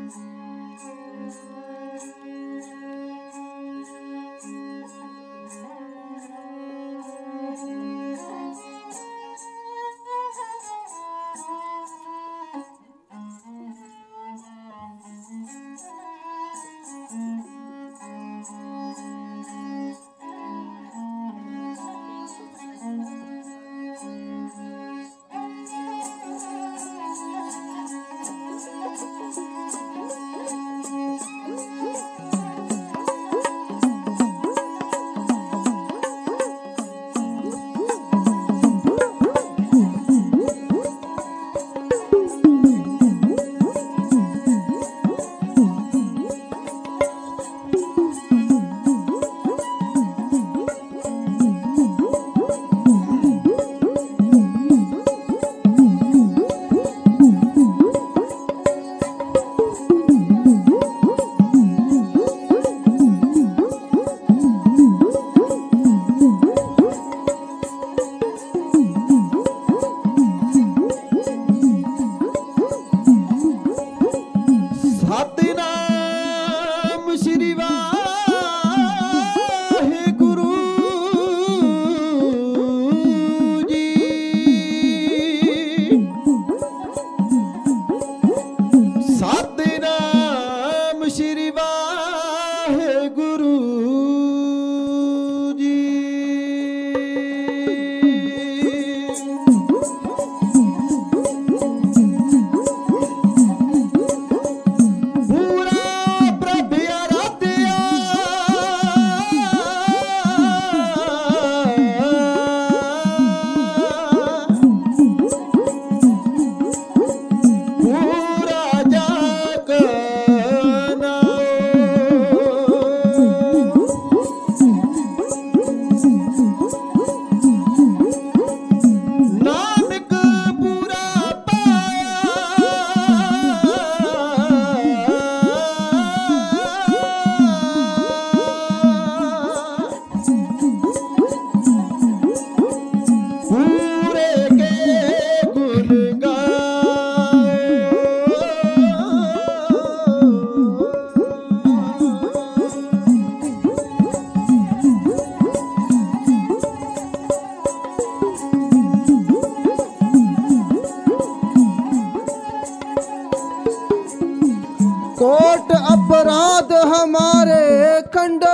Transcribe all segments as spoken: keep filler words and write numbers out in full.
Coat अपराध हमारे खंड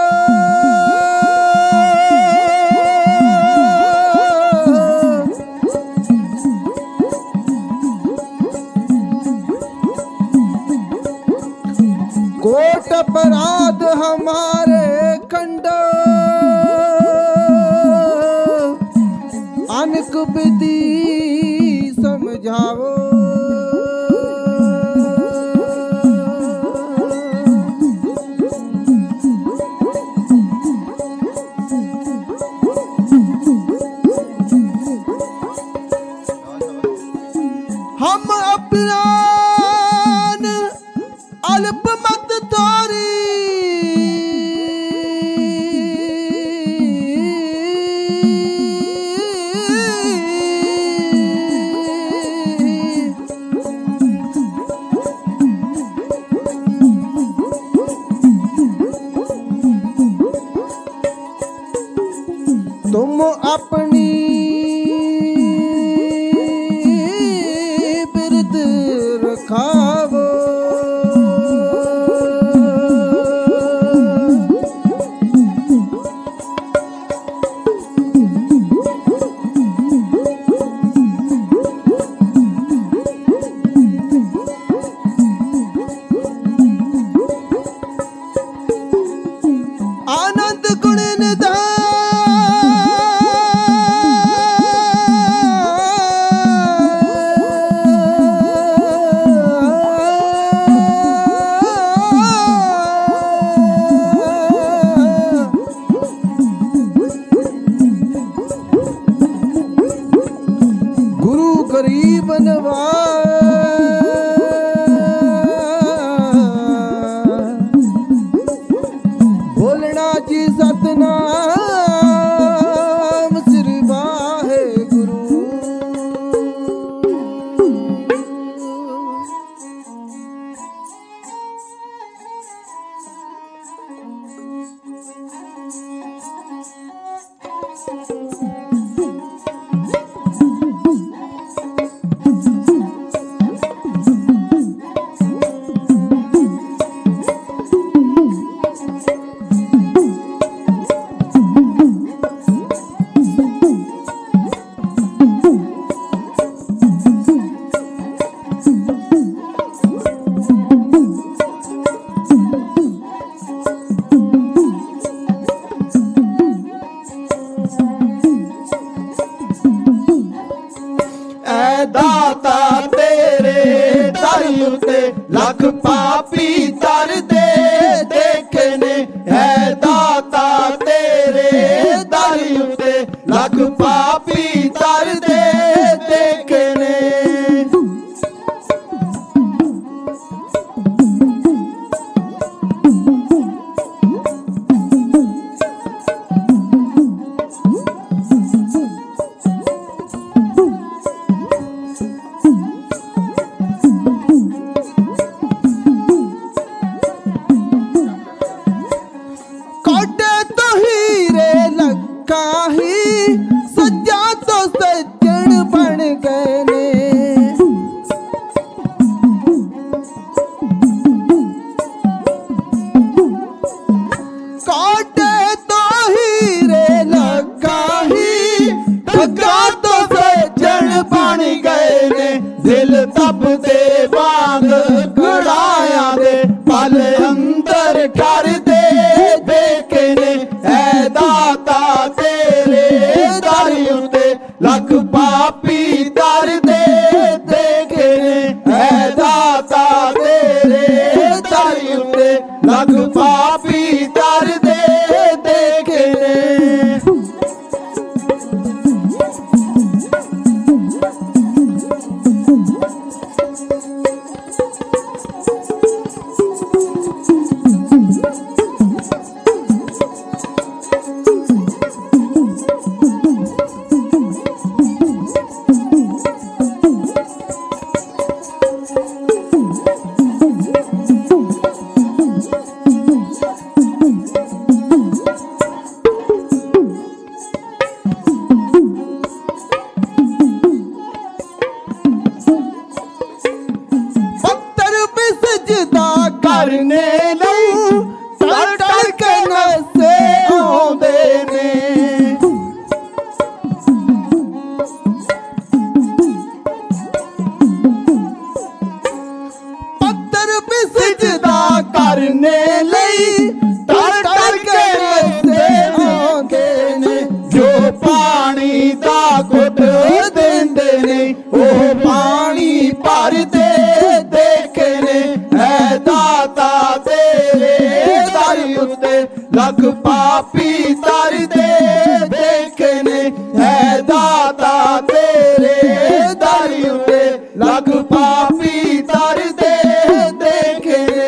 कोट अपराध हमारे खंड अनक विधि समझाओ। हम अपरान अल्प मत तोरी लख पापी तर दे देखने है दाता तेरे दर उत्ते लख पापी तर दे देखने सज्जा तो सज्जन बन गए ने काटे तो हीरे लगा ही ठगा तो सज्जन बन गए ने दिल तब दे बांग कड़ाया दे पल अंदर कर दे देखने है दाता तेरे दर उत्ते लख पापी तर दे देखने है दाता तेरे दर उत्ते लख पापी तर दे देखने करने लूं तर तर के नसे आंदे ने पत्थर पे सजदा करने लई तर तर के नसे आंदे ने जो पानी दा घुट देंदे ने ओह पानी भर दे देखने है दाता तेरे दर उत्ते लख पापी तर दे देखने है दाता तेरे दर उत्ते लख पापी तर दे देखने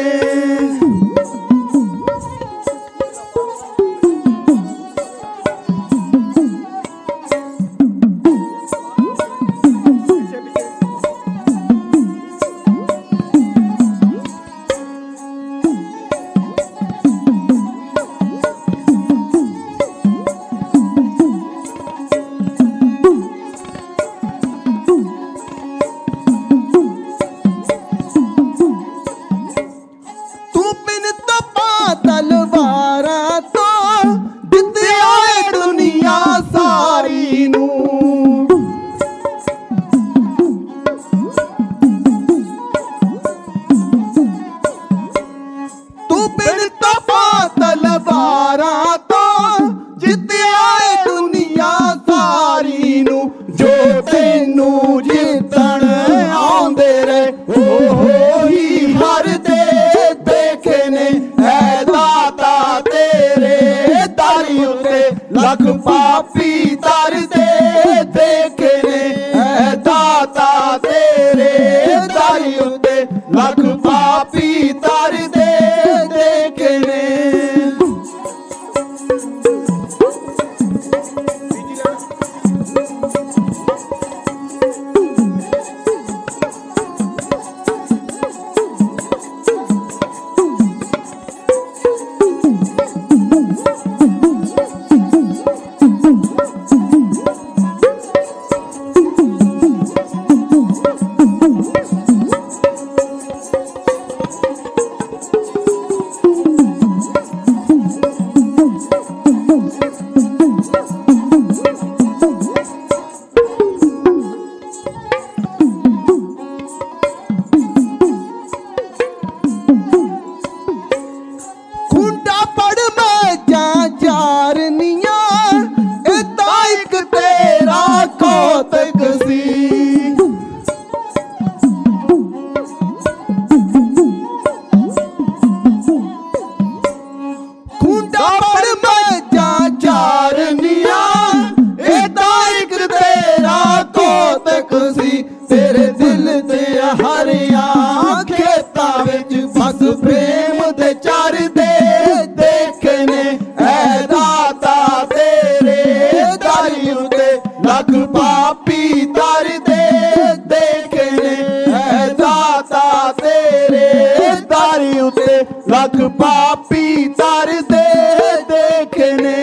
तलवारा तो दित्तिया दुनिया सारी नू तू बिन तपा तलवारा तो जित्तिया दुनिया सारी नू जो तेनू जितण आंदे रहे ओ हो ही हर दे देखने है दाता तेरे दर उत्ते लख पापी तर दे देखने है दाता तेरे दर उत्ते लख पापी तर दे देखने ਉੱਤੇ ਲੱਖ ਪਾਪੀ ਤਰਦੇ ਦੇਖੇ ਨੇ।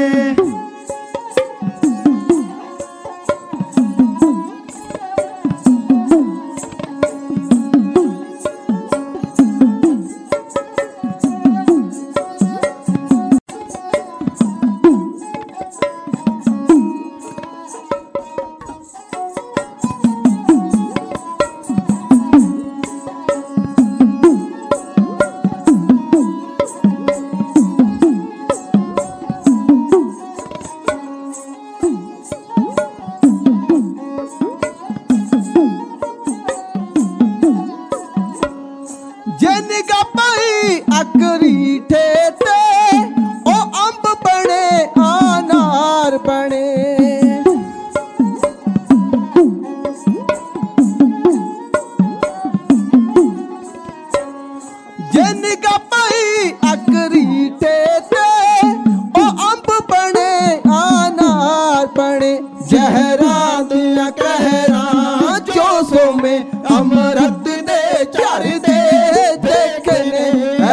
अकरी ठेते ओ अंब बने अनार बने। जिनका पाई अकरी ठेते ओ अंब बने अनार बने। जहरा दिया कहरा जोशों में अमृत दे चर दे देखने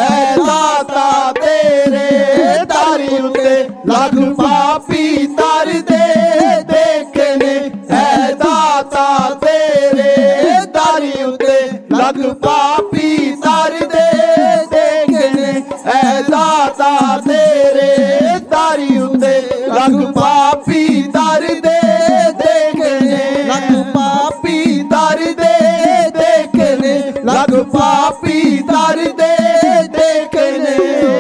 ਲੱਖ ਪਾਪੀ ਤਰਦੇ ਦੇਖਨੇ। ਹੈ ਦਾਤਾ ਤੇਰੇ ਦਾਰੀ ਉੱਤੇ ਲੱਖ ਪਾਪੀ ਤਰਦੇ ਦੇਖਨੇ। ਹੈ ਦਾਤਾ ਤੇਰੇ ਦਾਰੀ ਉੱਤੇ ਲੱਖ ਪਾਪੀ ਤਰਦੇ ਦੇਖਨੇ। ਲੱਖ ਪਾਪੀ ਤਰਦੇ ਦੇਖਨੇ। ਲੱਖ ਪਾਪੀ ਤਰਦੇ ਦੇਖਨੇ।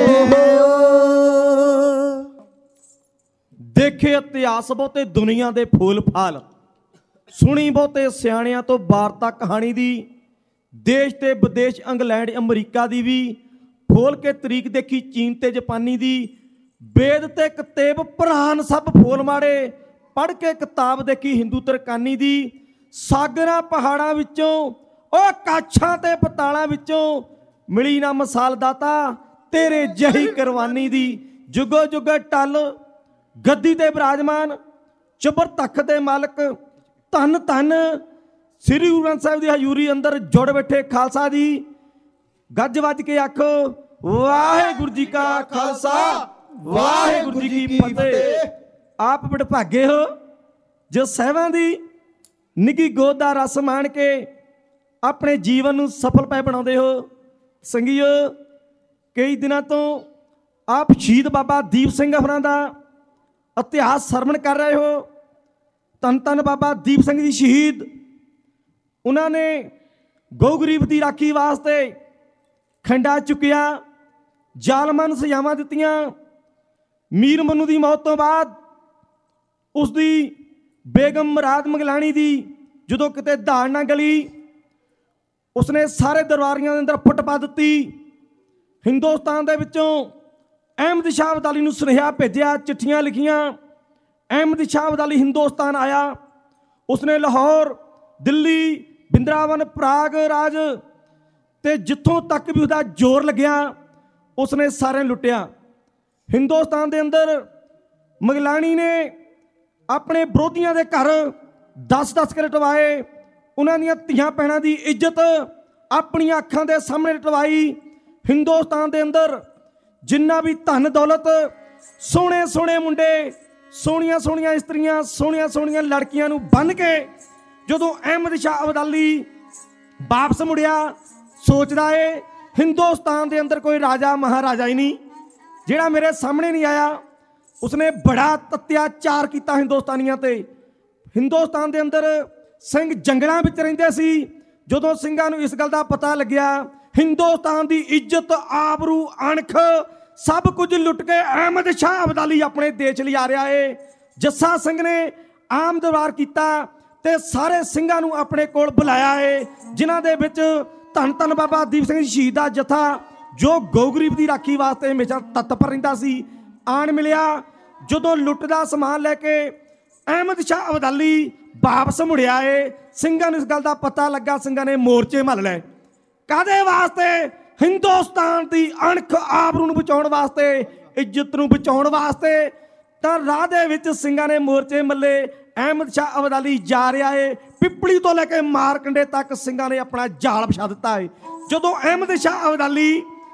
ਦੇਖੇ ਇਤਿਹਾਸ ਬਹੁਤੇ ਦੁਨੀਆ ਦੇ ਫੂਲ ਫਾਲ, ਸੁਣੀ ਬਹੁਤੇ ਸਿਆਣਿਆਂ ਤੋਂ ਵਾਰਤਾ ਕਹਾਣੀ ਦੀ। ਦੇਸ਼ ਤੇ ਵਿਦੇਸ਼ ਇੰਗਲੈਂਡ ਅਮਰੀਕਾ ਦੀ ਵੀ, ਫੋਲ ਕੇ ਤਰੀਕ ਦੇਖੀ ਚੀਨ ਤੇ ਜਾਪਾਨੀ ਦੀ। ਵੇਦ ਤੇ ਕਿਤਾਬ ਪੁਰਾਣ ਸਭ ਫੋਲ ਮਾੜੇ, ਪੜ੍ਹ ਕੇ ਕਿਤਾਬ ਦੇਖੀ ਹਿੰਦੂ ਤਰਕਾਨੀ ਦੀ। ਸਾਗਰਾਂ ਪਹਾੜਾਂ ਵਿੱਚੋਂ ਉਹ ਕਾਛਾਂ ਤੇ ਪਤਾਲਾਂ ਵਿੱਚੋਂ ਮਿਲੀ ਨਾ ਮਿਸਾਲ ਦਾਤਾ ਤੇਰੇ ਜਹੀ ਕੁਰਬਾਨੀ ਦੀ। ਜੁਗੋ ਜੁਗ ਟਲ ਗੱਦੀ ਤੇ ਬਿਰਾਜਮਾਨ ਚੁਬਰ ਤੱਖ ਦੇ ਮਾਲਕ, ਧੰਨ ਧੰਨ ਸ੍ਰੀ ਗੁਰੂ ਗ੍ਰੰਥ ਸਾਹਿਬ ਦੀ ਹਜ਼ੂਰੀ ਅੰਦਰ ਜੁੜ ਬੈਠੇ ਖਾਲਸਾ ਜੀ। ਗੱਜ ਵੱਜ ਕੇ ਆਖੋ ਵਾਹਿਗੁਰੂ ਜੀ ਕਾ ਖਾਲਸਾ ਵਾਹਿਗੁਰੂ ਜੀ ਕੀ ਫਤਿਹ। ਆਪ ਵਡਭਾਗੇ ਹੋ ਜੋ ਸਾਹਿਬਾਂ ਦੀ ਨਿੱਘੀ ਗੋਦ ਦਾ ਰਸ ਮਾਣ ਕੇ ਆਪਣੇ ਜੀਵਨ ਨੂੰ ਸਫਲ ਪੈ ਬਣਾਉਂਦੇ ਹੋ। ਸੰਗੀਓ, ਕਈ ਦਿਨਾਂ ਤੋਂ ਆਪ ਸ਼ਹੀਦ ਬਾਬਾ ਦੀਪ ਸਿੰਘ ਹੋਰਾਂ ਦਾ ਇਤਿਹਾਸ ਸਰਵਣ ਕਰ ਰਹੇ ਹੋ। ਧੰਨ ਧੰਨ ਬਾਬਾ ਦੀਪ ਸਿੰਘ ਜੀ ਸ਼ਹੀਦ, ਉਹਨਾਂ ਨੇ ਗਊ ਗਰੀਬ ਦੀ ਰਾਖੀ ਵਾਸਤੇ ਖੰਡਾ ਚੁੱਕਿਆ, ਜ਼ਾਲਮਾਂ ਨੂੰ ਸਜ਼ਾਵਾਂ ਦਿੱਤੀਆਂ। ਮੀਰ ਮਨੂੰ ਦੀ ਮੌਤ ਤੋਂ ਬਾਅਦ ਉਸ ਦੀ ਬੇਗਮ ਮੁਰਾਦ ਮਗਲਾਣੀ ਦੀ ਜਦੋਂ ਕਿਤੇ ਧਾੜ ਨਾ ਗਲੀ, ਉਸਨੇ ਸਾਰੇ ਦਰਬਾਰੀਆਂ ਦੇ ਅੰਦਰ ਫੁੱਟ ਪਾ ਦਿੱਤੀ। ਹਿੰਦੁਸਤਾਨ ਦੇ ਵਿੱਚੋਂ ਅਹਿਮਦ ਸ਼ਾਹ ਅਬਦਾਲੀ ਨੂੰ ਸੁਨੇਹਾ ਭੇਜਿਆ, ਚਿੱਠੀਆਂ ਲਿਖੀਆਂ। ਅਹਿਮਦ ਸ਼ਾਹ ਅਬਦਾਲੀ ਹਿੰਦੁਸਤਾਨ ਆਇਆ। ਉਸਨੇ ਲਾਹੌਰ, ਦਿੱਲੀ, ਬਿੰਦਰਾਵਨ, ਪ੍ਰਾਗ ਰਾਜ ਤੇ ਜਿੱਥੋਂ ਤੱਕ ਵੀ ਉਹਦਾ ਜ਼ੋਰ ਲੱਗਿਆ ਉਸਨੇ ਸਾਰਿਆਂ ਲੁੱਟਿਆ। ਹਿੰਦੁਸਤਾਨ ਦੇ ਅੰਦਰ ਮਗਲਾਣੀ ਨੇ ਆਪਣੇ ਵਿਰੋਧੀਆਂ ਦੇ ਘਰ ਦਸ ਦਸ ਕੇ ਲਟਵਾਏ। ਉਹਨਾਂ ਦੀਆਂ ਧੀਆਂ ਭੈਣਾਂ ਦੀ ਇੱਜ਼ਤ ਆਪਣੀਆਂ ਅੱਖਾਂ ਦੇ ਸਾਹਮਣੇ ਲਟਵਾਈ। ਹਿੰਦੁਸਤਾਨ ਦੇ ਅੰਦਰ ਜਿੰਨਾ ਵੀ ਧਨ ਦੌਲਤ, ਸੋਹਣੇ ਸੋਹਣੇ ਮੁੰਡੇ, ਸੋਹਣੀਆਂ ਸੋਹਣੀਆਂ ਇਸਤਰੀਆਂ, ਸੋਹਣੀਆਂ ਸੋਹਣੀਆਂ ਲੜਕੀਆਂ ਨੂੰ ਬੰਨ੍ਹ ਕੇ ਜਦੋਂ ਅਹਿਮਦ ਸ਼ਾਹ ਅਬਦਾਲੀ ਵਾਪਸ ਮੁੜਿਆ, ਸੋਚਦਾ ਏ ਹਿੰਦੁਸਤਾਨ ਦੇ ਅੰਦਰ ਕੋਈ ਰਾਜਾ ਮਹਾਰਾਜਾ ਹੀ ਨਹੀਂ ਜਿਹੜਾ ਮੇਰੇ ਸਾਹਮਣੇ ਨਹੀਂ ਆਇਆ। ਉਸਨੇ ਬੜਾ ਅਤਿਆਚਾਰ ਕੀਤਾ ਹਿੰਦੁਸਤਾਨੀਆਂ ਤੇ। ਹਿੰਦੁਸਤਾਨ ਦੇ ਅੰਦਰ ਸਿੰਘ ਜੰਗਲਾਂ ਵਿੱਚ ਰਹਿੰਦੇ ਸੀ। ਜਦੋਂ ਸਿੰਘਾਂ ਨੂੰ ਇਸ ਗੱਲ ਦਾ ਪਤਾ ਲੱਗਿਆ ਹਿੰਦੁਸਤਾਨ ਦੀ ਇੱਜ਼ਤ, ਆਬਰੂ, ਅਣਖ ਸਭ ਕੁਝ ਲੁੱਟ ਕੇ ਅਹਿਮਦ ਸ਼ਾਹ ਅਬਦਾਲੀ ਆਪਣੇ ਦੇਸ਼ ਲਿਆ ਰਿਹਾ ਏ। ਜੱਸਾ ਸਿੰਘ ਨੇ ਆਮ ਦਰਬਾਰ ਕੀਤਾ ਤੇ ਸਾਰੇ ਸਿੰਘਾਂ ਨੂੰ ਆਪਣੇ ਕੋਲ ਬੁਲਾਇਆ ਏ, ਜਿਨ੍ਹਾਂ ਦੇ ਵਿੱਚ ਧੰਨ ਧੰਨ ਬਾਬਾ ਦੀਪ ਸਿੰਘ ਸ਼ਹੀਦ ਦਾ ਜਥਾ ਜੋ ਗਊ ਗਰੀਬ ਦੀ ਰਾਖੀ ਵਾਸਤੇ ਹਮੇਸ਼ਾ ਤਤਪਰ ਰਹਿੰਦਾ ਸੀ, ਆਣ ਮਿਲਿਆ। ਜਦੋਂ ਲੁੱਟ ਦਾ ਸਮਾਨ ਲੈ ਕੇ ਅਹਿਮਦ ਸ਼ਾਹ ਅਬਦਾਲੀ ਵਾਪਸ ਮੁੜਿਆ ਏ, ਸਿੰਘਾਂ ਨੂੰ ਇਸ ਗੱਲ ਦਾ ਪਤਾ ਲੱਗਾ। ਸਿੰਘਾਂ ਨੇ ਮੋਰਚੇ ਮੱਲ ਲਏ। ਕਾਹਦੇ ਵਾਸਤੇ? ਹਿੰਦੁਸਤਾਨ ਦੀ ਅਣਖ, ਆਬਰੂ ਨੂੰ ਬਚਾਉਣ ਵਾਸਤੇ, ਇੱਜ਼ਤ ਨੂੰ ਬਚਾਉਣ ਵਾਸਤੇ। ਤਾਂ ਰਾਹ ਦੇ ਵਿੱਚ ਸਿੰਘਾਂ ਨੇ ਮੋਰਚੇ ਮੱਲੇ। ਅਹਿਮਦ ਸ਼ਾਹ ਅਬਦਾਲੀ ਜਾ ਰਿਹਾ ਏ, ਪਿੱਪਲੀ ਤੋਂ ਲੈ ਕੇ ਮਾਰਕੰਡੇ ਤੱਕ ਸਿੰਘਾਂ ਨੇ ਆਪਣਾ ਜਾਲ ਵਿਛਾ ਦਿੱਤਾ ਏ। ਜਦੋਂ ਅਹਿਮਦ ਸ਼ਾਹ ਅਬਦਾਲੀ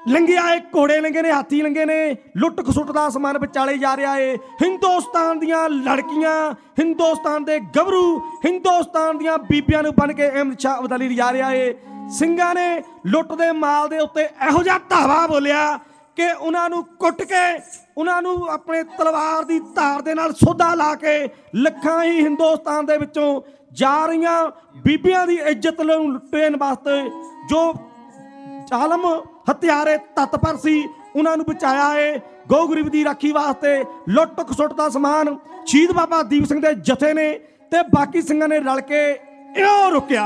लंघे आए घोड़े लंघे ने, हाथी लंघे ने, लुट खसुट का समान विचाले जा रहा है। हिंदुस्तान दियां लड़कियां, हिंदुस्तान दे गभरू, हिंदुस्तान दियां बीबियां नूं बन के अहमद शाह अब्दाली जा रहा है। ਸਿੰਘਾਂ ने लुट दे माल दे उत्ते इहो जिहा धावा बोलिया कि उन्हां नूं कुट के, उन्हां नूं अपने तलवार दी धार दे नाल सोधा ला के लखां ही हिंदुस्तान दे विचों जा रहीआं बीबियां दी इज्जत नूं लुट्टण वास्ते जो जालम हथियारे तत्पर सी उन्हां नूं बचाया है। गौ गरीब दी राखी वास्ते लुट खसुट दा समान शहीद बाबा दीप सिंह दे जथे ने ते बाकी ਸਿੰਘਾਂ ने रल के इहो रोकिया।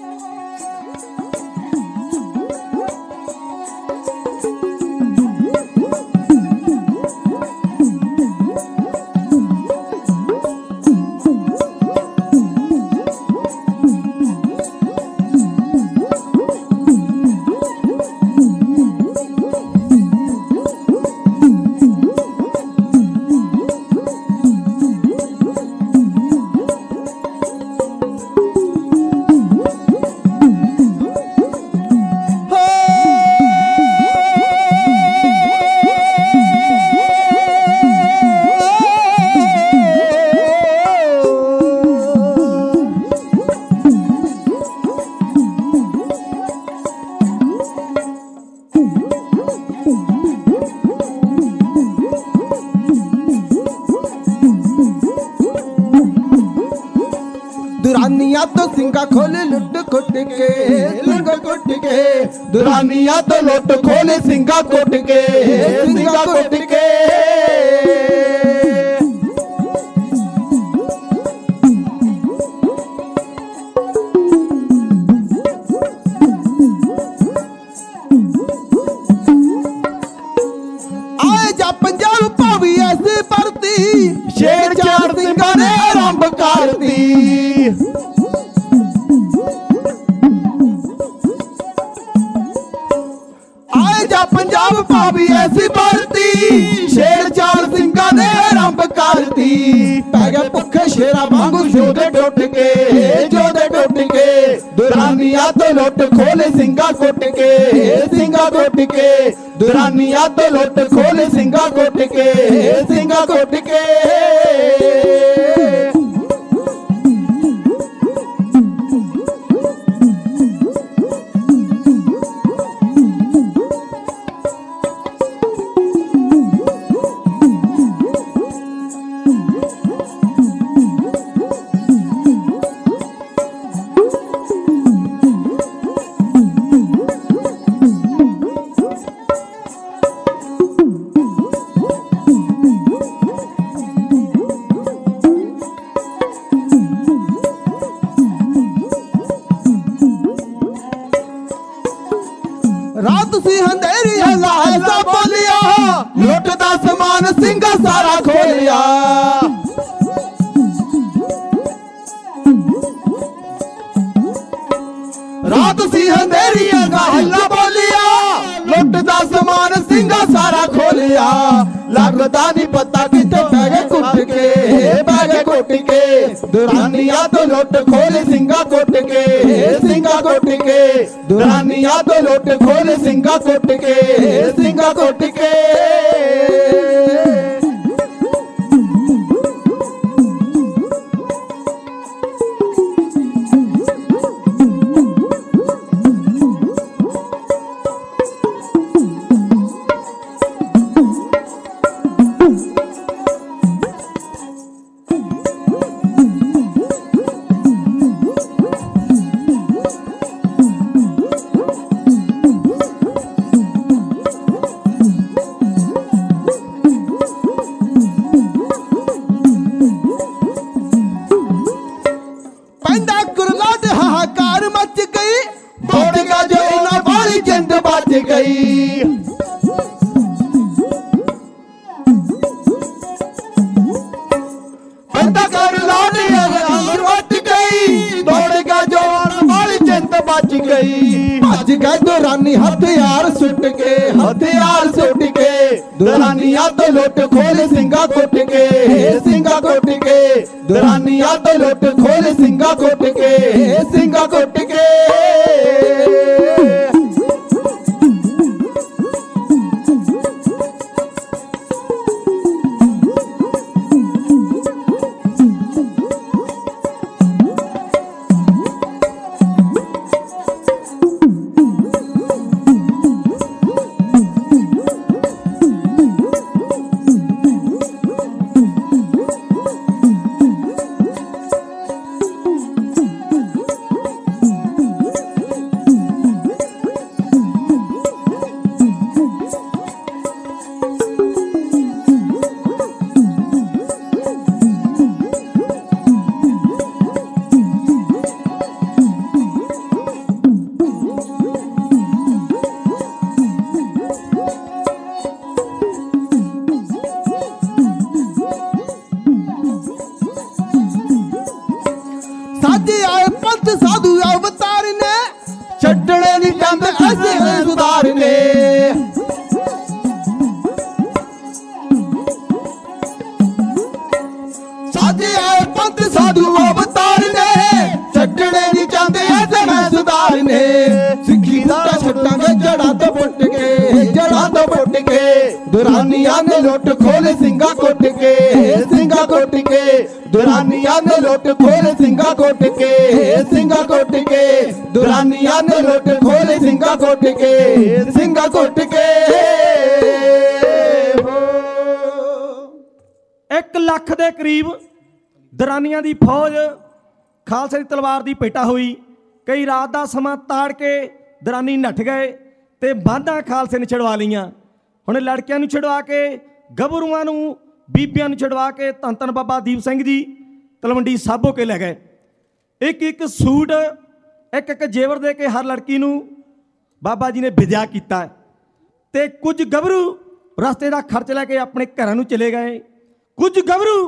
दुरानिया तो सिंगा खोले लुट कुट के, लुट कुट के, दुरानिया तो लुट खोले सिंगा कुट के, सिंगा कुट के। आए जा पंजाब भावी ऐसी भरती, शेर चार सिंगा ने आरंभ कर दी। पंजाब भावी ऐसी भरती, शेर चार सिंगा ने आरंभ कर दी। पै गए भुखे शेरा वांगू जोधे टुट के, जोधे टुट के, दुरानिया तो लुट खोले सिंगा कुट के, सिंगा कुट के, दुरानिया तो लुट खोले सिंगा कुट के, सिंगा कुट के। रात सी अंधेरी हल्ला बोलिया, लुट दा समान सिंगा सारा खोलिया। रात सी अंधेरी हल्ला बोलिया, लुट दा समान सिंगा सारा खोलिया। लगदा नहीं पता किते पै गए कुट के, पै गए कुट के, दुरानिया तो लुट खोले सिंगा कुट के, सिंगा कुट के, दुरानिया तो लुट खोले सिंगा कुट के, सिंगा कुट के। गई बंदा कर लाने वट गई, दौड़ेगा जवान वाली जिंद बच गई। भज गए दुरानी हथियार सुट के, हथियार सुट के, दुरानिया तो लुट खोले सिंगा कुट के, सिंगा कुट के, दुरानिया तो लुट खोले सिंगा कुट के, सिंगा कुट के। ਜੜਾਂ ਤੋਂ ਪੁੱਟ ਕੇ ਜੜਾਂ ਤੋਂ ਪੁੱਟ ਕੇ ਦੁਰਾਨੀਆਂ ਨੇ ਲੁੱਟ ਖੋਲ ਸਿੰਘਾਂ ਕੁੱਟ ਕੇ ਸਿੰਘਾਂ ਕੁੱਟ ਕੇ ਦੁਰਾਨੀਆਂ ਨੇ ਲੁੱਟ ਖੋਲ ਸਿੰਘਾਂ ਕੁੱਟ ਕੇ ਸਿੰਘਾਂ ਕੁੱਟ ਕੇ ਦੁਰਾਨੀਆਂ ਨੇ ਲੁੱਟ ਖੋਲ ਸਿੰਘਾਂ ਕੁੱਟ ਕੇ ਸਿੰਘਾਂ ਕੁੱਟ ਕੇ ਇੱਕ ਲੱਖ ਦੇ ਕਰੀਬ ਦਰਾਨੀਆਂ ਦੀ ਫੌਜ ਖਾਲਸੇ ਦੀ ਤਲਵਾਰ ਦੀ ਭੇਟਾ ਹੋਈ। ਕਈ ਰਾਤ ਦਾ ਸਮਾਂ ਤਾੜ ਕੇ ਦਰਾਨੀ ਨੱਠ ਗਏ ਤੇ ਬਾਂਧਾਂ ਖਾਲਸੇ ਨੇ ਛਡਵਾ ਲਈਆਂ। ਹੁਣ ਲੜਕਿਆਂ ਨੂੰ ਛਡਵਾ ਕੇ ਗੱਭਰੂਆਂ ਨੂੰ ਬੀਬੀਆਂ ਨੂੰ ਛਡਵਾ ਕੇ ਧੰਨ ਧੰਨ ਬਾਬਾ ਦੀਪ ਸਿੰਘ ਜੀ ਤਲਵੰਡੀ ਸਾਬੋ ਕੇ ਲੈ ਗਏ। ਇੱਕ ਇੱਕ ਸੂਟ ਇੱਕ ਇੱਕ ਜੇਵਰ ਦੇ ਕੇ ਹਰ ਲੜਕੀ ਨੂੰ ਬਾਬਾ ਜੀ ਨੇ ਵਿਦਿਆ ਕੀਤਾ ਤੇ ਕੁਝ ਗੱਭਰੂ ਰਸਤੇ ਦਾ ਖਰਚ ਲੈ ਕੇ ਆਪਣੇ ਘਰਾਂ ਨੂੰ ਚਲੇ ਗਏ। ਕੁਝ ਗੱਭਰੂ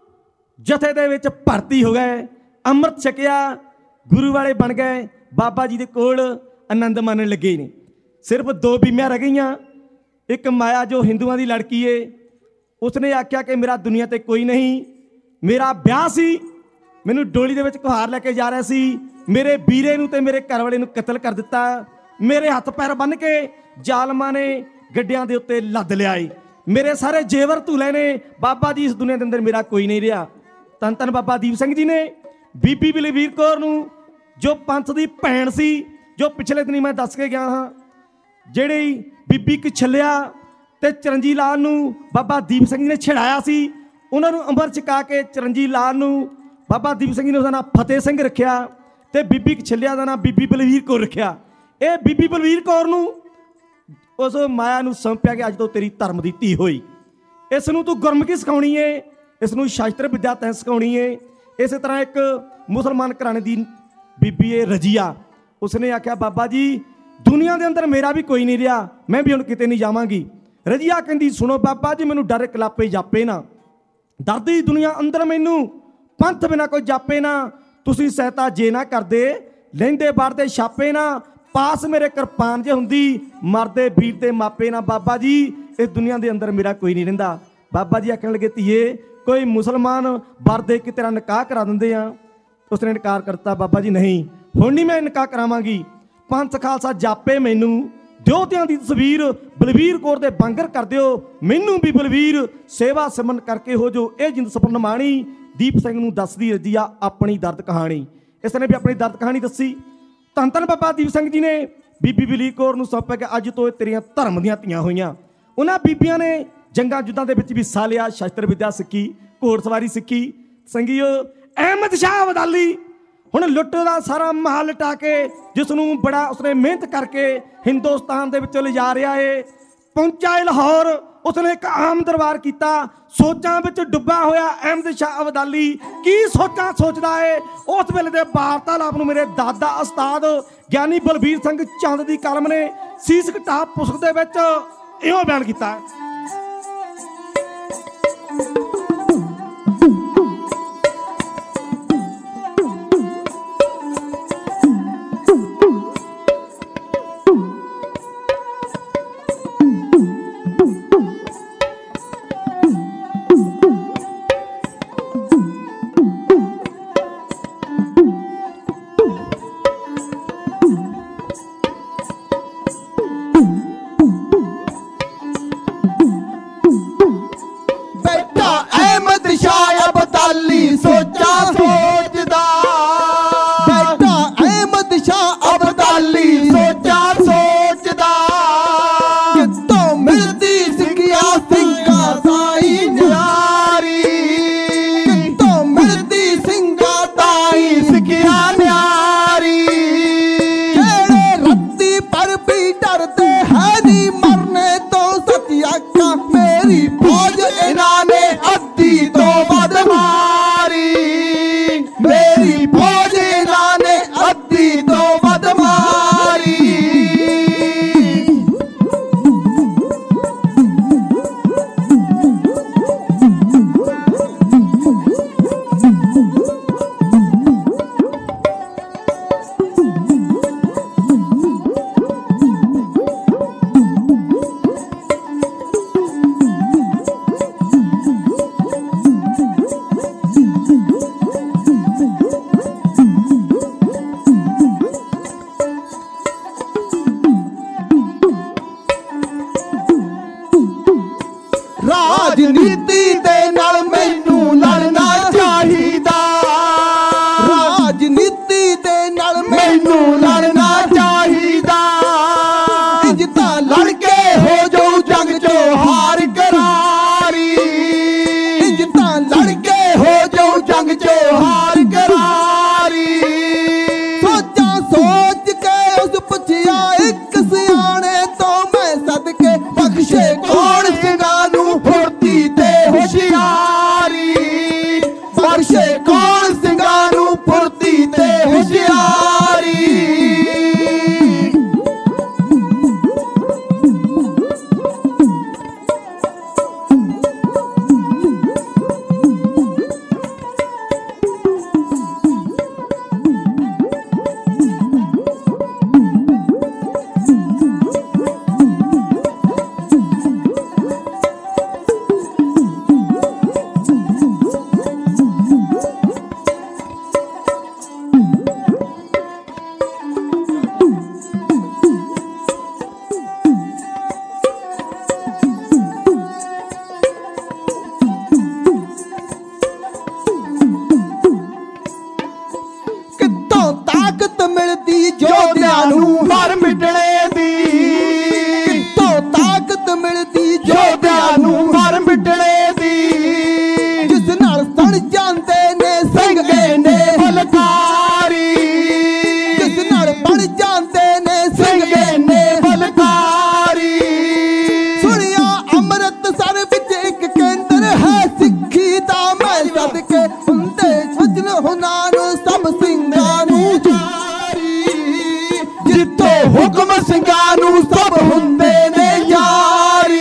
ਜਥੇ ਦੇ ਵਿੱਚ ਭਰਤੀ ਹੋ ਗਏ, ਅੰਮ੍ਰਿਤ ਛਕਿਆ, ਗੁਰੂ ਵਾਲੇ ਬਣ ਗਏ, ਬਾਬਾ ਜੀ ਦੇ ਕੋਲ ਆਨੰਦ ਮਾਣਨ ਲੱਗੇ ਨੇ। ਸਿਰਫ ਦੋ ਬੀਬੀਆਂ ਰਹਿ ਗਈਆਂ। ਇੱਕ ਮਾਇਆ ਜੋ ਹਿੰਦੂਆਂ ਦੀ ਲੜਕੀ ਏ, ਉਸਨੇ ਆਖਿਆ ਕਿ ਮੇਰਾ ਦੁਨੀਆ ਤੇ ਕੋਈ ਨਹੀਂ। ਮੇਰਾ ਵਿਆਹ ਸੀ, ਮੈਨੂੰ ਡੋਲੀ ਦੇ ਵਿੱਚ ਕੁਹਾਰ ਲੈ ਕੇ ਜਾ ਰਿਹਾ ਸੀ, ਮੇਰੇ ਵੀਰੇ ਨੂੰ ਤੇ ਮੇਰੇ ਘਰ ਵਾਲੇ ਨੂੰ ਕਤਲ ਕਰ ਦਿੱਤਾ। ਮੇਰੇ ਹੱਥ ਪੈਰ ਬੰਨ੍ਹ ਕੇ ਜ਼ਾਲਮਾਂ ਨੇ ਗੱਡਿਆਂ ਦੇ ਉੱਤੇ ਲੱਦ ਲਿਆਏ। ਮੇਰੇ ਸਾਰੇ ਜੇਵਰ ਧੁਲੇ ਨੇ। ਬਾਬਾ ਜੀ ਇਸ ਦੁਨੀਆ ਦੇ ਅੰਦਰ ਮੇਰਾ ਕੋਈ ਨਹੀਂ ਰਿਹਾ। ਧੰਨ ਧੰਨ ਬਾਬਾ ਦੀਪ ਸਿੰਘ ਜੀ ਨੇ ਬੀਬੀ ਬਲਵੀਰ ਕੌਰ ਨੂੰ, ਜੋ ਪੰਥ ਦੀ ਭੈਣ ਸੀ, ਜੋ ਪਿਛਲੇ ਦਿਨੀ ਮੈਂ ਦੱਸ ਕੇ ਗਿਆ ਹਾਂ, ਜਿਹੜੀ ਬੀਬੀ ਕਛਲਿਆ ਤੇ ਚਰਨਜੀਤ ਲਾਲ ਨੂੰ ਬਾਬਾ ਦੀਪ ਸਿੰਘ ਜੀ ਨੇ ਛਡਾਇਆ ਸੀ, ਉਹਨਾਂ ਨੂੰ ਅੰਮ੍ਰਿਤ ਛਕਾ ਕੇ ਚਰਨਜੀਤ ਲਾਲ ਨੂੰ ਬਾਬਾ ਦੀਪ ਸਿੰਘ ਜੀ ਨੇ ਉਹਦਾ ਨਾਮ ਫਤਿਹ ਸਿੰਘ ਰੱਖਿਆ ਤੇ ਬੀਬੀ ਕਛਲਿਆ ਦਾ ਨਾਮ ਬੀਬੀ ਬਲਵੀਰ ਕੌਰ ਰੱਖਿਆ। ਇਹ ਬੀਬੀ ਬਲਵੀਰ ਕੌਰ ਨੂੰ ਉਸ ਮਾਇਆ ਨੂੰ ਸੌਂਪਿਆ ਕਿ ਅੱਜ ਤੋਂ ਤੇਰੀ ਧਰਮ ਦੀ ਧੀ ਹੋਈ। ਇਸ ਨੂੰ ਤੂੰ ਗੁਰਮੁਖੀ ਸਿਖਾਉਣੀ ਏ, ਇਸ ਨੂੰ ਸ਼ਾਸਤਰ ਵਿਦਿਆ ਤੈਂ ਸਿਖਾਉਣੀ ਏ। ਇਸੇ ਤਰ੍ਹਾਂ ਇੱਕ ਮੁਸਲਮਾਨ ਘਰਾਣੇ ਦੀ ਬੀਬੀ ਏ ਰਜੀਆ, ਉਸਨੇ ਆਖਿਆ ਬਾਬਾ ਜੀ ਦੁਨੀਆ ਦੇ ਅੰਦਰ ਮੇਰਾ ਵੀ ਕੋਈ ਨਹੀਂ ਰਿਹਾ, ਮੈਂ ਵੀ ਹੁਣ ਕਿਤੇ ਨਹੀਂ ਜਾਵਾਂਗੀ। ਰਜੀਆ ਕਹਿੰਦੀ ਸੁਣੋ ਬਾਬਾ ਜੀ, ਮੈਨੂੰ ਡਰ ਕਲਾਪੇ ਜਾਪੇ ਨਾ, ਡਰਦੀ ਦੁਨੀਆ ਅੰਦਰ ਮੈਨੂੰ ਪੰਥ ਬਿਨਾ ਕੋਈ ਜਾਪੇ ਨਾ। ਤੁਸੀਂ ਸਹਾਇਤਾ ਜੇ ਨਾ ਕਰਦੇ, ਲੈਂਦੇ ਵੜਦੇ ਛਾਪੇ ਨਾ, ਪਾਸ ਮੇਰੇ ਕਿਰਪਾਨ ਜੇ ਹੁੰਦੀ, ਮਰਦੇ ਵੀਰ ਤੇ ਮਾਪੇ ਨਾ। ਬਾਬਾ ਜੀ ਇਸ ਦੁਨੀਆ ਦੇ ਅੰਦਰ ਮੇਰਾ ਕੋਈ ਨਹੀਂ ਰਹਿੰਦਾ। ਬਾਬਾ ਜੀ ਆਖਣ ਲੱਗੇ ਧੀਏ, ਕੋਈ ਮੁਸਲਮਾਨ ਵਰ ਦੇ ਕੇ ਤੇਰਾ ਨਿਕਾਹ ਕਰਾ ਦਿੰਦੇ ਆ। ਉਸਨੇ ਇਨਕਾਰ ਕਰਤਾ। ਬਾਬਾ ਜੀ ਨਹੀਂ, ਹੁਣ ਨਹੀਂ ਮੈਂ ਨਿਕਾਹ ਕਰਾਵਾਂਗੀ। ਪੰਥ ਖਾਲਸਾ ਜਾਪੇ ਮੈਨੂੰ, ਦਿਓਤਿਆਂ ਦੀ ਤਸਵੀਰ ਬਲਵੀਰ ਕੌਰ ਦੇ ਬਾਂਗਰ ਕਰ ਦਿਓ, ਮੈਨੂੰ ਵੀ ਬਲਵੀਰ ਸੇਵਾ ਸਿਮਰਨ ਕਰਕੇ ਹੋ ਜੋ ਇਹ ਜਿੰਦ ਸਪਨ ਮਾਣੀ। ਦੀਪ ਸਿੰਘ ਨੂੰ ਦੱਸਦੀ ਰਜੀਆ ਆਪਣੀ ਦਰਦ ਕਹਾਣੀ। ਇਸ ਨੇ ਵੀ ਆਪਣੀ ਦਰਦ ਕਹਾਣੀ ਦੱਸੀ। ਧੰਨ ਧੰਨ ਬਾਬਾ ਦੀਪ ਸਿੰਘ ਜੀ ਨੇ ਬੀਬੀ ਬਲਵੀਰ ਕੌਰ ਨੂੰ ਸੌਂਪਿਆ ਕਿ ਅੱਜ ਤੋਂ ਤੇਰੀਆਂ ਧਰਮ ਦੀਆਂ ਧੀਆਂ ਹੋਈਆਂ। ਉਹਨਾਂ ਬੀਬੀਆਂ ਨੇ ਜੰਗਾਂ ਯੁੱਧਾਂ ਦੇ ਵਿੱਚ ਵੀ ਹਿੱਸਾ ਲਿਆ, ਸ਼ਸਤਰ ਵਿਦਿਆ ਸਿੱਖੀ, ਘੋੜ ਸਵਾਰੀ ਸਿੱਖੀ। ਸੰਗੀਓ ਅਹਿਮਦ ਸ਼ਾਹ ਅਬਦਾਲੀ ਹੁਣ ਲੁੱਟ ਦਾ ਸਾਰਾ ਮਹਲ ਲਟਾ ਕੇ, ਜਿਸ ਨੂੰ ਬੜਾ ਉਸਨੇ ਮਿਹਨਤ ਕਰਕੇ ਹਿੰਦੁਸਤਾਨ ਦੇ ਵਿੱਚ ਲਿਜਾ ਰਿਹਾ ਏ, ਪਹੁੰਚਾ ਲਾਹੌਰ। ਉਸਨੇ ਇੱਕ ਆਮ ਦਰਬਾਰ ਕੀਤਾ। ਸੋਚਾਂ ਵਿੱਚ ਡੁੱਬਾ ਹੋਇਆ ਅਹਿਮਦ ਸ਼ਾਹ ਅਬਦਾਲੀ ਕੀ ਸੋਚਾਂ ਸੋਚਦਾ ਏ। ਉਸ ਵੇਲੇ ਦੇ ਵਾਰਤਾਲਾਪ ਨੂੰ ਮੇਰੇ ਦਾਦਾ ਉਸਤਾਦ ਗਿਆਨੀ ਬਲਬੀਰ ਸਿੰਘ ਚੰਦ ਦੀ ਕਲਮ ਨੇ ਸੀਸ ਘਟਾ ਪੁਸਤਕ ਦੇ ਵਿੱਚ ਇਹੋ ਬਿਆਨ ਕੀਤਾ। राजनीति दे नाल मैनू लड़ना चाहिदा, राजनीति दे नाल मैनू लड़ना चाहिदा। इंज तां लड़ के हो जाऊं जंग चो हार करारी, इंज तां लड़ के हो जाऊं जंग चो हार करारी। सोचा सोच के उस पुछया एक सियाने तो मैं सदके बख्शे कौन सिंगां नू फुर्ती ते होशियारी, बख्शे कौन सिंगां नू फुर्ती ते होशियारी। मिलती योद्धा नू मर मिटने दी, कितों ताकत मिलती योद्धा नू मर मिटने दी। जिस नाल सड़ जांदे ने संगे ने बलकारी, जिस नाल बन जांदे ने संगे ने बलकारी। सुनिया अमृतसर विच एक केंद्र है सिੱਖੀ दा, मैं सदके हुंदे सजन हुनार सब सिंगां नू जितो हुक्म सिंगां नू सब हुंदे ने यारी।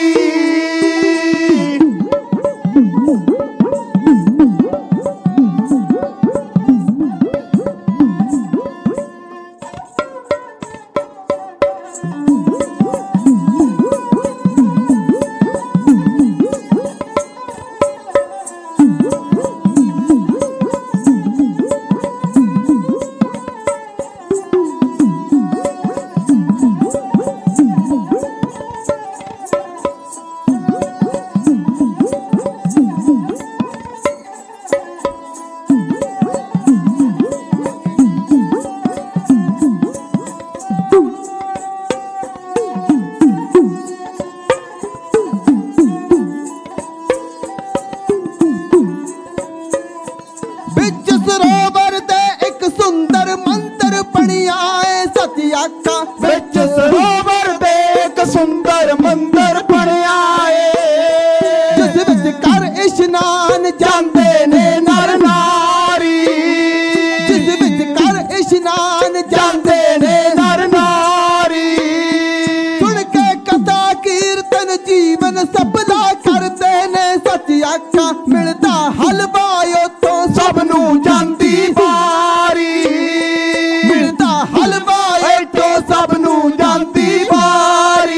बिच सरोवर दे एक सुंदर मंदिर बनिया है सच आखा, बिच सरोवर दे एक सुंदर मंदिर बनिया है। जिस विच कर इशनान जांदे ने नर नारी, जिस विच कर इशनान जांदे ने नर नारी। सुन के कथा कीर्तन जीवन सपना करते ने सच आखा, मिलता हलवा तो सब नू जांदी बारी, मिलता हलवा तो सब नू जांदी बारी।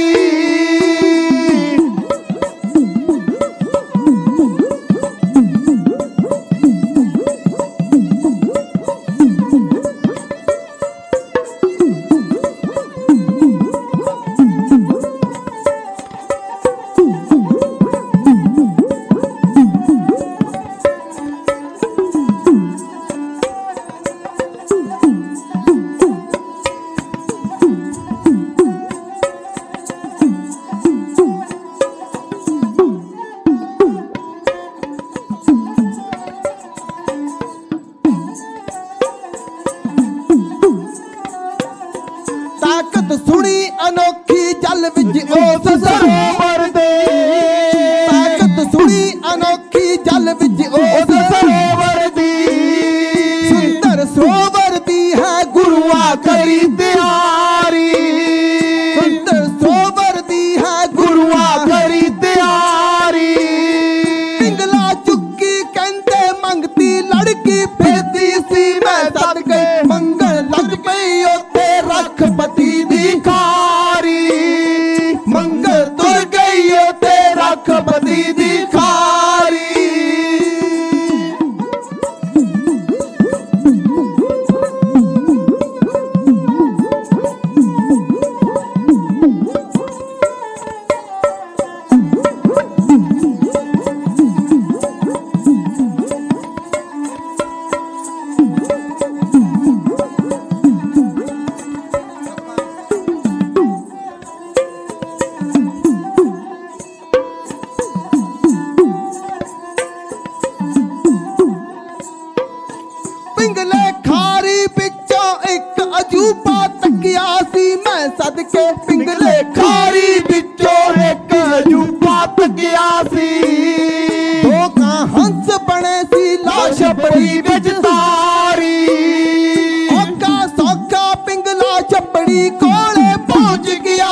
ताकत सुनी अनोखी जल विच उस सरोवर दे, ताकत सुनी अनोखी जल विच उस सरोवर दी। सुंदर सरोवर दी है गुरुआ करी तैयारी, सुंदर सरोवर दी है गुरुआ करी तैयारी। पिंगला चुक्की कहते मंगती लड़की फिरती सी, मैं सदके मंगल लग पई ओते रखपति दी कारी। मंगल तो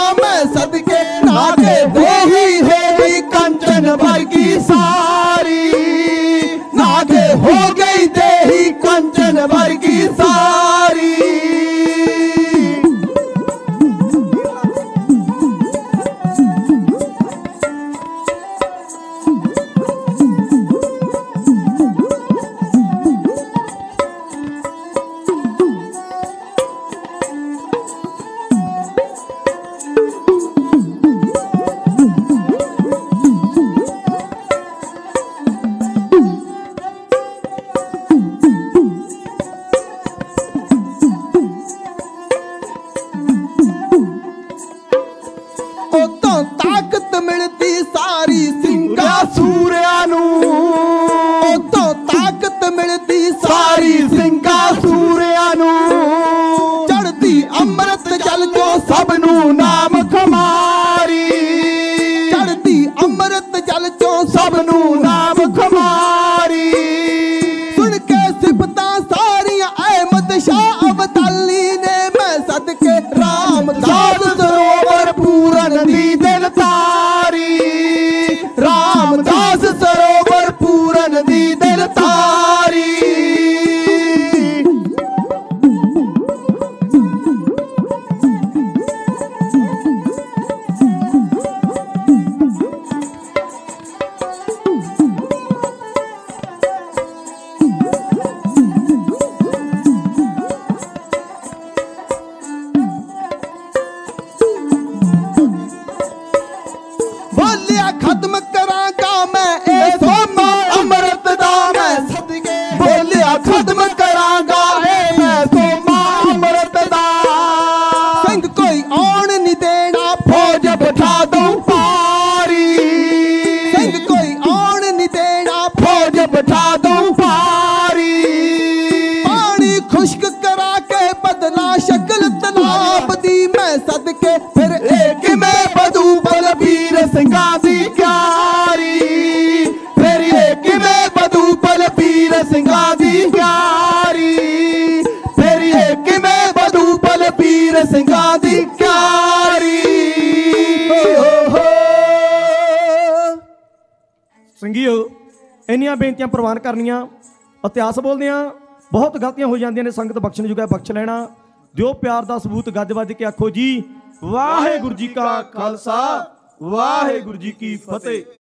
मैं सदके नागे देही होगी कंचन वर्गी सारी, नागे हो गई देही कंचन वर्गी सारी। उतों ताकत मिलती सारी सिंगा सूरिया नू, उतों ताकत मिलती सारी सिंगा सूरिया नू। चढ़ती अमृत जल जो सब नू नाम खमारी, चढ़ती अमृत जल जो सब नू नाम खमारी। सुन के सिफता सारियां अहमद शाह अब्दाली ने मैं सदके रामदास सरोवर पूरन दी दिल तारी, रामदास सरोवर पूरन दी दिल तारी। बोलिया खत्म करांगा मैं ए सोमा अमृत दा मैं सदके, बोलिया खत्म करांगा ए मैं सोमा अमृत दा। संग कोई आन नहीं देना फौज बिठा दूं पारी, संग कोई आन नहीं देना फौज बिठा दूं पारी। पानी खुश्क करा के बदला शक्ल तलाब दी मैं सदके फिर एक में बधू बलबीर सिंघां दी क्यारी, फिर एक में बधू बलबीर सिंघां दी क्यारी, फिर एक में बधू बलबीर सिंघां दी क्यारी। ਸੰਗੀਓ ਇੰਨੀਆਂ ਬੇਨਤੀਆਂ ਪ੍ਰਵਾਨ ਕਰਨੀਆਂ। ਇਤਿਹਾਸ ਬੋਲਦੇ ਆ, ਬਹੁਤ ਗਲਤੀਆਂ ਹੋ ਜਾਂਦੀਆਂ ਨੇ, ਸੰਗਤ ਬਖਸ਼ਣ ਜੁਗਾ ਬਖਸ਼ ਲੈਣਾ। ਦਿਓ ਪਿਆਰ ਦਾ ਸਬੂਤ, ਗੱਜ ਵੱਜ ਕੇ ਆਖੋ ਜੀ ਵਾਹਿਗੁਰੂ ਜੀ ਕਾ ਖਾਲਸਾ ਵਾਹਿਗੁਰੂ ਜੀ ਕੀ ਫਤਿਹ।